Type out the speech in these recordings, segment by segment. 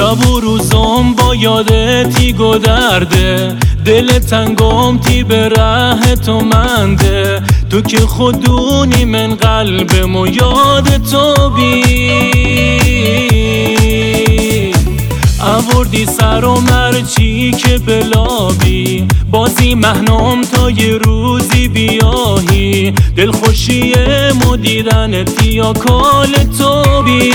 شب و روزم با یادتی گذرده، دل تنگم تی به ره تو منده. تو که خودونی من قلبم و یاد تو بی آوردی سر و مرچی که بلابی، بازی مهنم تا یه روزی بیاهی. دلخوشی مدیدنت یا کال تو بی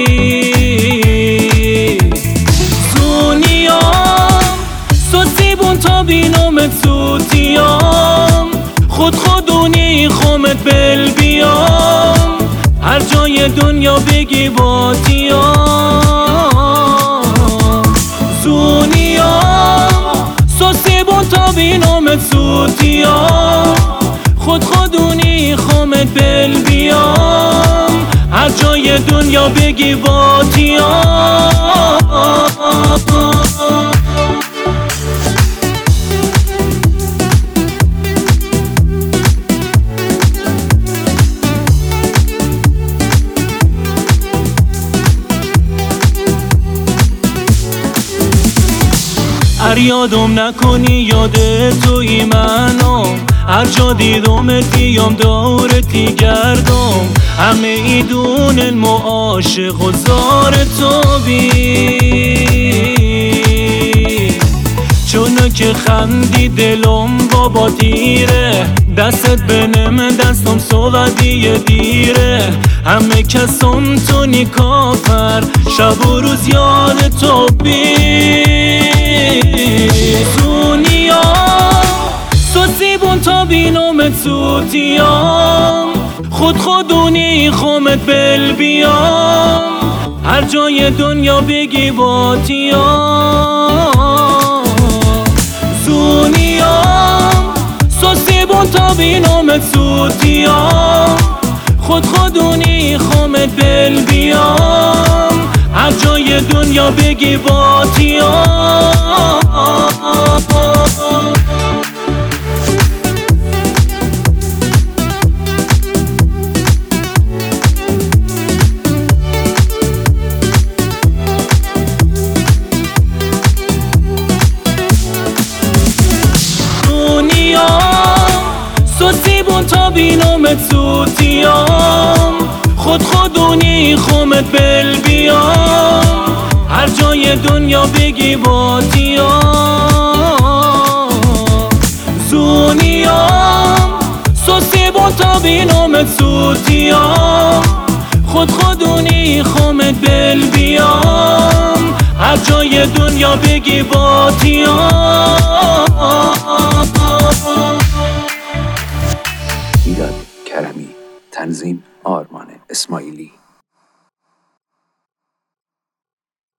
زونیام سوسیبون تا بینومت سوتیام، خودونی خومت بل بیام، هر جای دنیا بگی باتیام. زونیام سوسیبون تا بینومت سوتیام، خودونی خومت بل بیام، هر جای دنیا بگی باتیام. هر یادم نکنی یاد توی منم، هر جا دیدمت بیام دورتی گردم. همه ایدونن ما عاشق و زار تو بی، چون که خندی دلم بابا دیره، دستت بنم دستم سوادی دیره. همه کسم تو نیکافر، شب و روز یاد تو بی زونیام سوسیبون تا بینومت سوتیام، خودونی خومت بل بیام، هر جای دنیا بگی باتیام. زونیام سوسیبون تا بینومت سوتیام، خودونی خومت بل بیام، هر جای دنیا بگی باتیام. سوسیبون تا بینومت سوتیام، خودونی خومت بل بیام، هر جای دنیا بگی باتیام. زونیام سوسیبون تا بینومت سوتیام، خودونی خومت بل بیام، هر جای دنیا بگی باتیام. ایراد کرمی، تنظیم آرمان اسماعیلی.